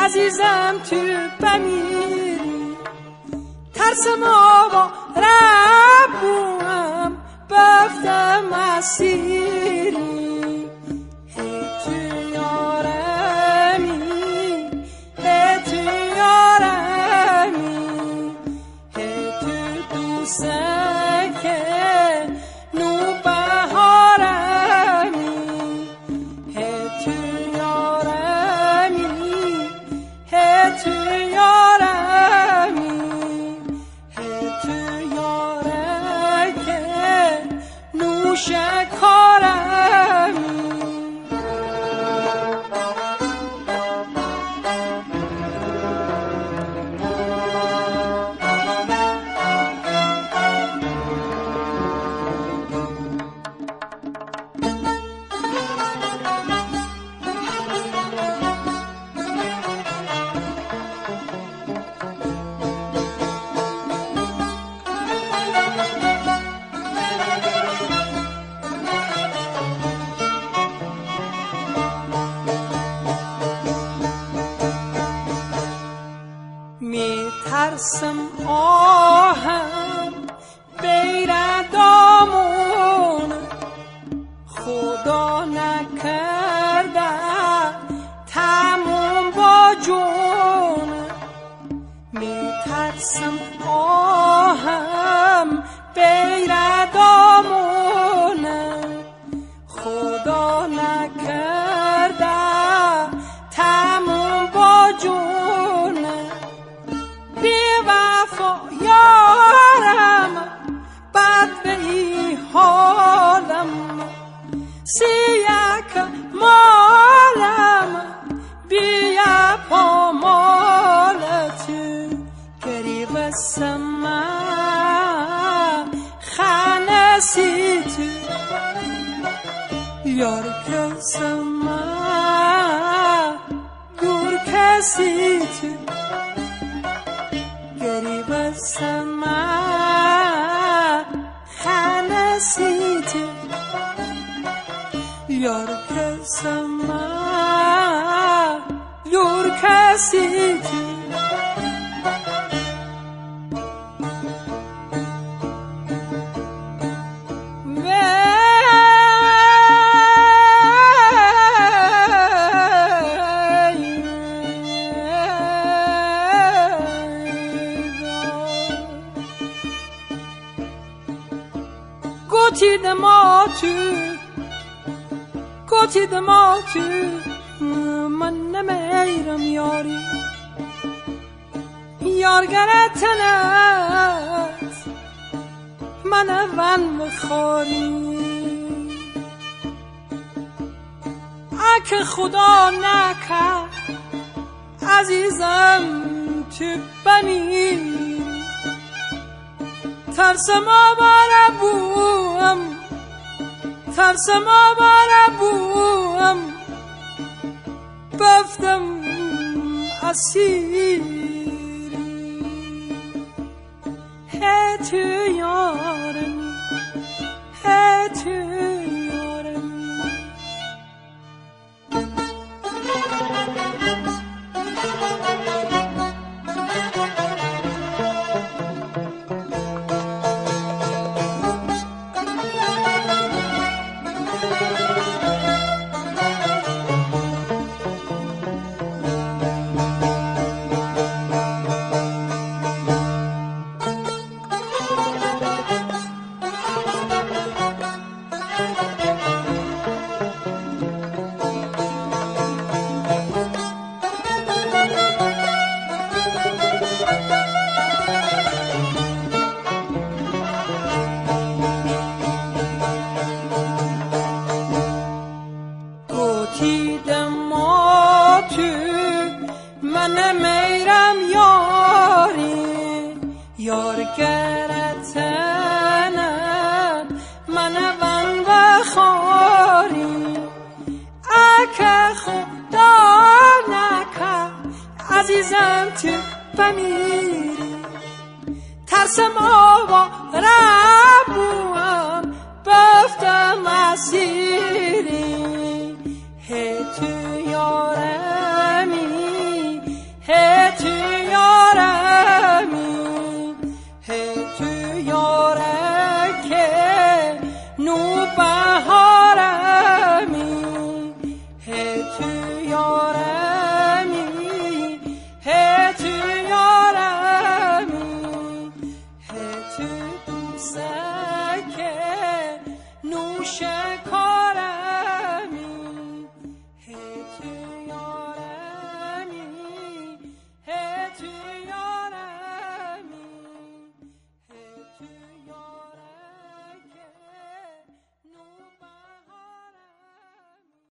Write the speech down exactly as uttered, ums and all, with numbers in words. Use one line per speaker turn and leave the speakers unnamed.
عزیزم تو بمیری ترسم آوا ربوم بفتم مسیری هی تو یارمی هی تو یارمی هی تو دوسته نو بهارمی هی تو یارمی هی تو یارمی هی تو یاره که نوش کارمی می ترسم آهم بیردامون خدا نکرده تموم با جون می ترسم آهم بیردامون خدا نکرده تموم با جون بی وفا یارم بد به ای حالم سیک مالم بیا پامالت گریب سما خانسی تو یار کسما گور کسی تو گریب سما خانسی تو یار کسما یور کسی تو گوتی دما تو گوتی دما تو من نمیرم یاری یارگرتنت من ون بخوری اگه خدا نکرد عزیزم تو بمیری ترسم آباره بوم ترسم آباره بوم بفتم اسیری هی تو یارم هی تو یارم عزیزم تو بمیری ترسم آوا ربوم بفتم مسیری هی تو یارمی بهار